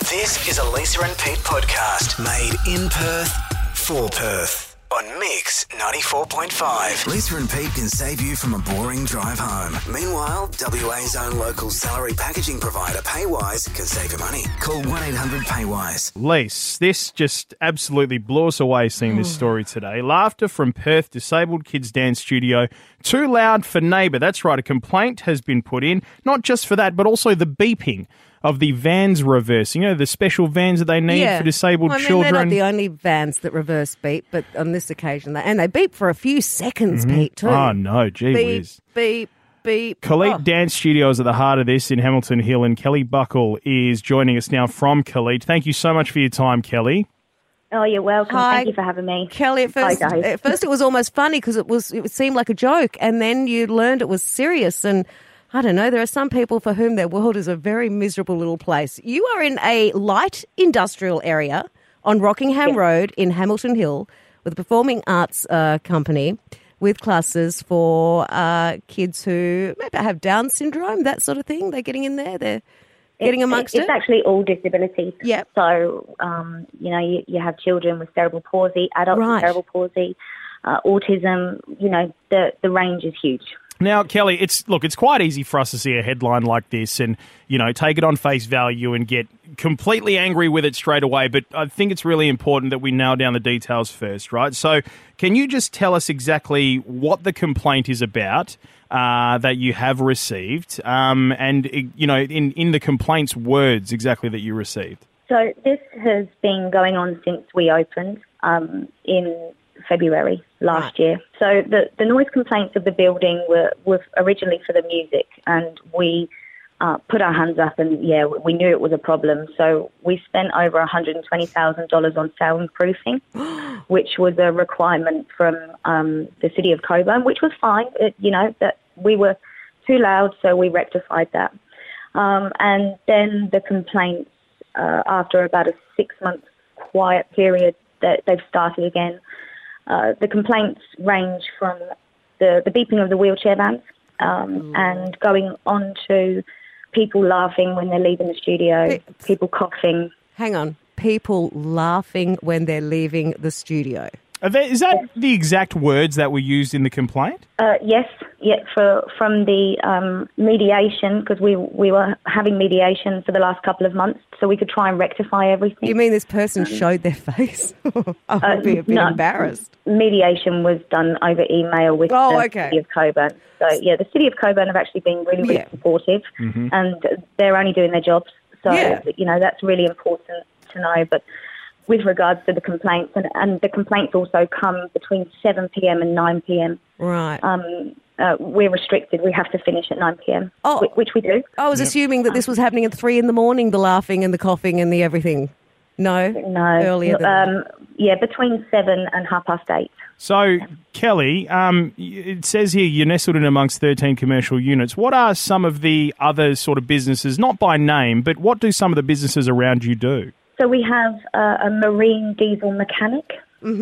This is a Lisa and Pete podcast made in Perth for Perth on Mix 94.5. Lisa and Pete can save you from a boring drive home. Meanwhile, WA's own local salary packaging provider Paywise can save you money. Call 1-800-PAYWISE. Lise, this just absolutely blew us away seeing this story today. Laughter from Perth Disabled Kids Dance Studio. Too loud for neighbour. That's right, a complaint has been put in, not just for that, but also the beeping of the vans reversing, the special vans that they need for disabled children. They're not the only vans that reverse beep, but on this occasion, they beep for a few seconds, Pete, too. Oh, no, gee whiz. Beep, beep. Colette Dance Studio is at the heart of this in Hamilton Hill, and Kelly Buckle is joining us now from Colette. Thank you so much for your time, Kelly. Oh, you're welcome. Hi. Thank you for having me. Kelly, at first it was almost funny because it seemed like a joke, and then you learned it was serious. And I don't know, there are some people for whom their world is a very miserable little place. You are in a light industrial area on Rockingham Road in Hamilton Hill with a performing arts company with classes for kids who maybe have Down syndrome, that sort of thing. They're getting in there. They're getting amongst it. It's actually all disabilities. Yep. So, you have children with cerebral palsy, adults with cerebral palsy, autism. The range is huge. Now, Kelly, it's quite easy for us to see a headline like this and, take it on face value and get completely angry with it straight away. But I think it's really important that we nail down the details first, right? So can you just tell us exactly what the complaint is about that you have received and, in the complaint's words exactly that you received? So this has been going on since we opened in February last year. So the noise complaints of the building were originally for the music, and we put our hands up and, we knew it was a problem. So we spent over $120,000 on soundproofing, which was a requirement from the City of Coburn, which was fine. That we were too loud, so we rectified that. And then the complaints, after about a 6-month quiet period, that they've started again. The complaints range from the beeping of the wheelchair vans and going on to people laughing when they're leaving the studio, people coughing. Hang on. People laughing when they're leaving the studio. Is that the exact words that were used in the complaint? Yes. From the mediation, because we were having mediation for the last couple of months, so we could try and rectify everything. You mean this person showed their face? I would be a bit embarrassed. Mediation was done over email with the City of Coburn. So, the City of Coburn have actually been really supportive, and they're only doing their jobs. So, that's really important to know. But with regards to the complaints, and the complaints also come between 7 p.m. and 9 p.m. Right. We're restricted. We have to finish at 9 p.m., which we do. I was assuming that this was happening at 3 a.m, the laughing and the coughing and the everything. No? Earlier than that. Between 7 and 8:30. So, Kelly, it says here you're nestled in amongst 13 commercial units. What are some of the other sort of businesses, not by name, but what do some of the businesses around you do? So we have a marine diesel mechanic,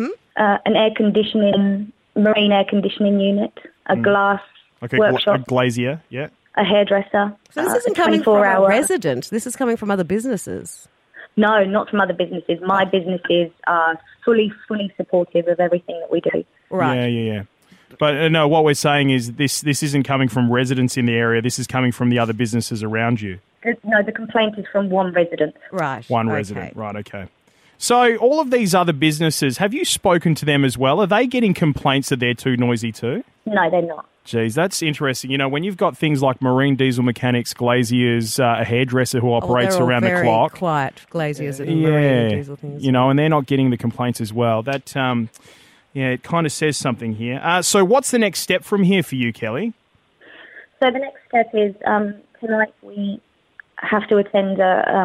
an marine air conditioning unit, a glass workshop. A glazier, a hairdresser. So this isn't coming from a resident. This is coming from other businesses. No, not from other businesses. My businesses are fully supportive of everything that we do. Right. Yeah. But no, what we're saying is this isn't coming from residents in the area. This is coming from the other businesses around you. No, the complaint is from one resident. Right. One resident. Right, okay. So all of these other businesses, have you spoken to them as well? Are they getting complaints that they're too noisy too? No, they're not. Geez, that's interesting. When you've got things like marine diesel mechanics, glaziers, a hairdresser who operates around the clock. Quiet glaziers and marine diesel things. And they're not getting the complaints as well. That, it kind of says something here. So what's the next step from here for you, Kelly? So the next step is tonight we have to attend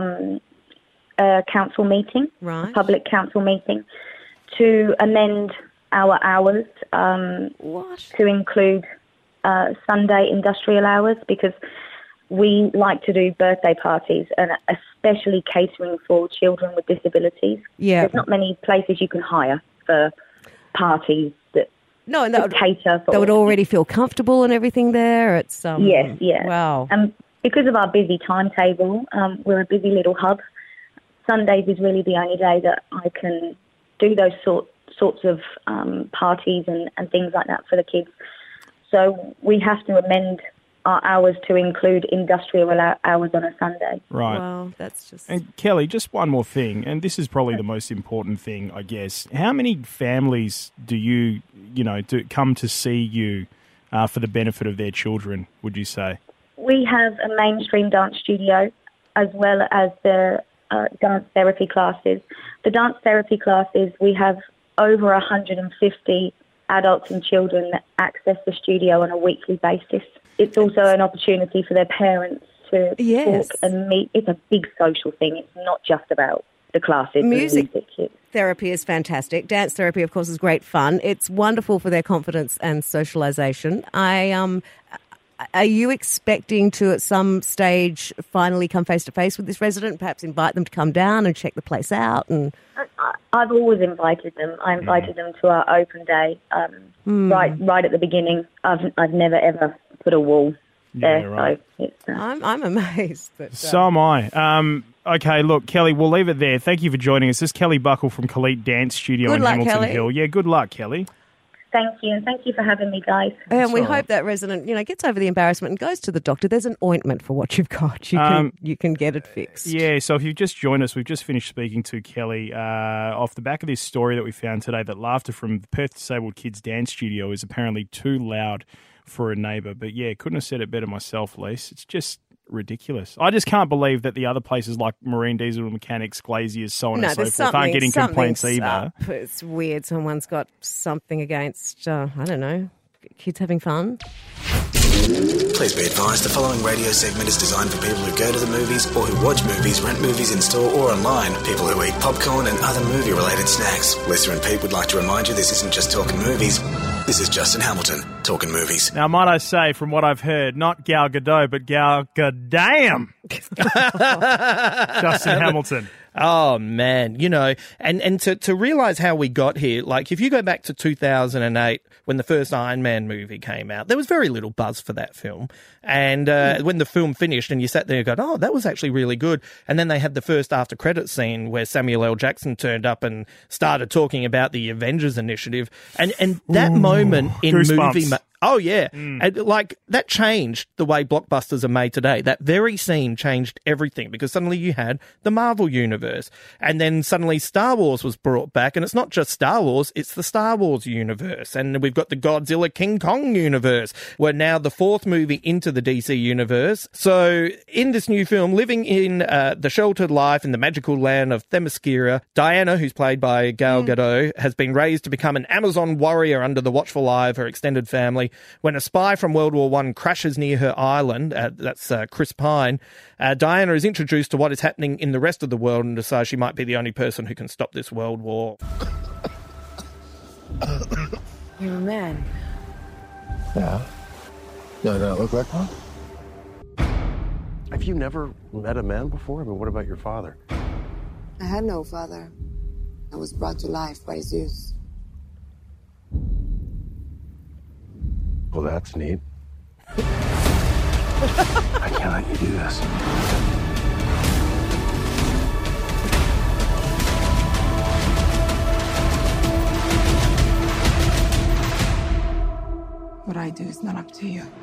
a council meeting, a public council meeting, to amend our hours to include Sunday industrial hours, because we like to do birthday parties, and especially catering for children with disabilities. Yeah. There's not many places you can hire for parties that cater for... They would already feel comfortable and everything there. It's Yes. Wow. And because of our busy timetable, we're a busy little hub. Sundays is really the only day that I can do those sorts of parties and things like that for the kids. So we have to amend our hours to include industrial hours on a Sunday. Right. Wow, that's just... And Kelly, just one more thing, and this is probably the most important thing, I guess. How many families do you come to see you for the benefit of their children, would you say? We have a mainstream dance studio as well as the dance therapy classes. The dance therapy classes, we have over 150 adults and children that access the studio on a weekly basis. It's also an opportunity for their parents to talk and meet. It's a big social thing. It's not just about the classes. Music therapy is fantastic. Dance therapy, of course, is great fun. It's wonderful for their confidence and socialisation. Are you expecting to, at some stage, finally come face-to-face with this resident, perhaps invite them to come down and check the place out? And I've always invited them. I invited them to our open day right at the beginning. I've never, ever put a wall there. Right. So it's, I'm amazed. But, so am I. Okay, look, Kelly, we'll leave it there. Thank you for joining us. This is Kelly Buckle from Colette Dance Studio in Hamilton Kelly. Hill. Yeah, good luck, Kelly. Thank you, and thank you for having me, guys. And we hope that resident, gets over the embarrassment and goes to the doctor. There's an ointment for what you've got. You can get it fixed. Yeah, so if you've just joined us, we've just finished speaking to Kelly off the back of this story that we found today that laughter from the Perth Disabled Kids Dance Studio is apparently too loud for a neighbour. But yeah, couldn't have said it better myself, Lise. It's just ridiculous. I just can't believe that the other places like Marine Diesel Mechanics, Glaziers, so on and so forth aren't getting complaints either. It's weird. Someone's got something against, I don't know, kids having fun. Please be advised the following radio segment is designed for people who go to the movies or who watch movies, rent movies in store or online, people who eat popcorn and other movie-related snacks. Lister and Pete would like to remind you this isn't just talking movies. This is Justin Hamilton, talking movies. Now, might I say, from what I've heard, not Gal Gadot, but Gal Gadam. Justin Hamilton. Oh, man, and to realise how we got here, like if you go back to 2008 when the first Iron Man movie came out, there was very little buzz for that film. And when the film finished and you sat there and go, oh, that was actually really good. And then they had the first after credits scene where Samuel L. Jackson turned up and started talking about the Avengers Initiative. And that moment in goosebumps. movie... Oh, yeah. And, that changed the way blockbusters are made today. That very scene changed everything because suddenly you had the Marvel Universe. And then suddenly Star Wars was brought back. And it's not just Star Wars, it's the Star Wars universe. And we've got the Godzilla King Kong universe. We're now the fourth movie into the DC universe. So in this new film, living in the sheltered life in the magical land of Themyscira, Diana, who's played by Gal Gadot, has been raised to become an Amazon warrior under the watchful eye of her extended family. When a spy from World War I crashes near her island, that's Chris Pine, Diana is introduced to what is happening in the rest of the world and decides she might be the only person who can stop this world war. You're a man. Yeah. No, don't look like one? Have you never met a man before? I mean, what about your father? I had no father. I was brought to life by Zeus. Well, that's neat. I can't let you do this. What I do is not up to you.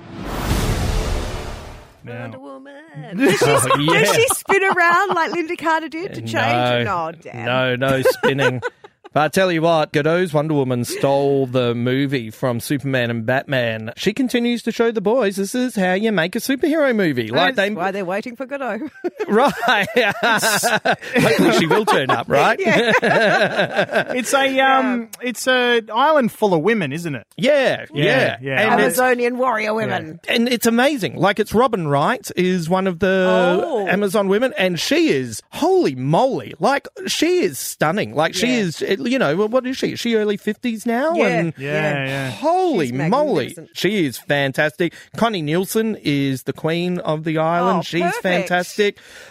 Wonder Woman. Does she spin around like Linda Carter did to change it? Oh, damn. No spinning. But I tell you what, Godot's Wonder Woman stole the movie from Superman and Batman. She continues to show the boys this is how you make a superhero movie. That's why they're waiting for Godot. Right. Hopefully she will turn up, right? Yeah. It's a island full of women, isn't it? Yeah. Yeah. And Amazonian warrior women. And it's amazing. Like, it's Robin Wright is one of the Amazon women, and she is, holy moly, like, she is stunning. Like, she is, what is she? Is she early 50s now? Yeah. Holy moly. She is fantastic. Connie Nielsen is the queen of the island. She's perfect. fantastic.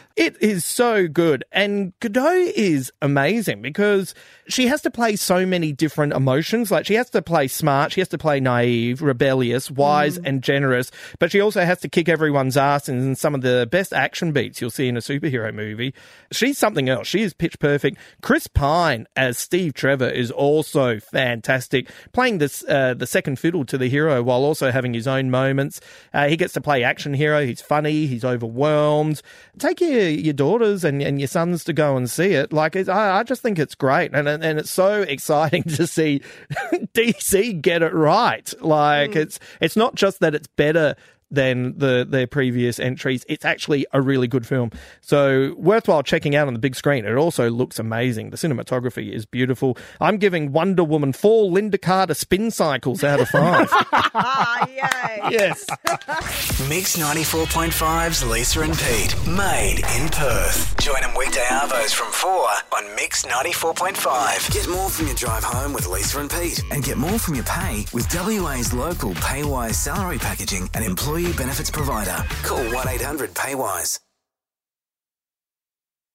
It is so good. And Godot is amazing because she has to play so many different emotions. Like, she has to play smart, she has to play naive, rebellious, wise, and generous. But she also has to kick everyone's ass in some of the best action beats you'll see in a superhero movie. She's something else. She is pitch perfect. Chris Pine as Steve Trevor is also fantastic, playing this the second fiddle to the hero while also having his own moments. He gets to play action hero. He's funny. He's overwhelmed. Take your daughters and your sons to go and see it. Like, I just think it's great, and it's so exciting to see DC get it right. Like, it's not just that it's better than their previous entries. It's actually a really good film. So worthwhile checking out on the big screen. It also looks amazing. The cinematography is beautiful. I'm giving Wonder Woman 4 Linda Carter spin cycles out of 5. Yay. Yes. Mix 94.5's Lisa and Pete, made in Perth. Join them weekday arvos from 4 on Mix 94.5. Get more from your drive home with Lisa and Pete, and get more from your pay with WA's local PayWise salary packaging and employee benefits provider. Call 1-800-PAYWISE.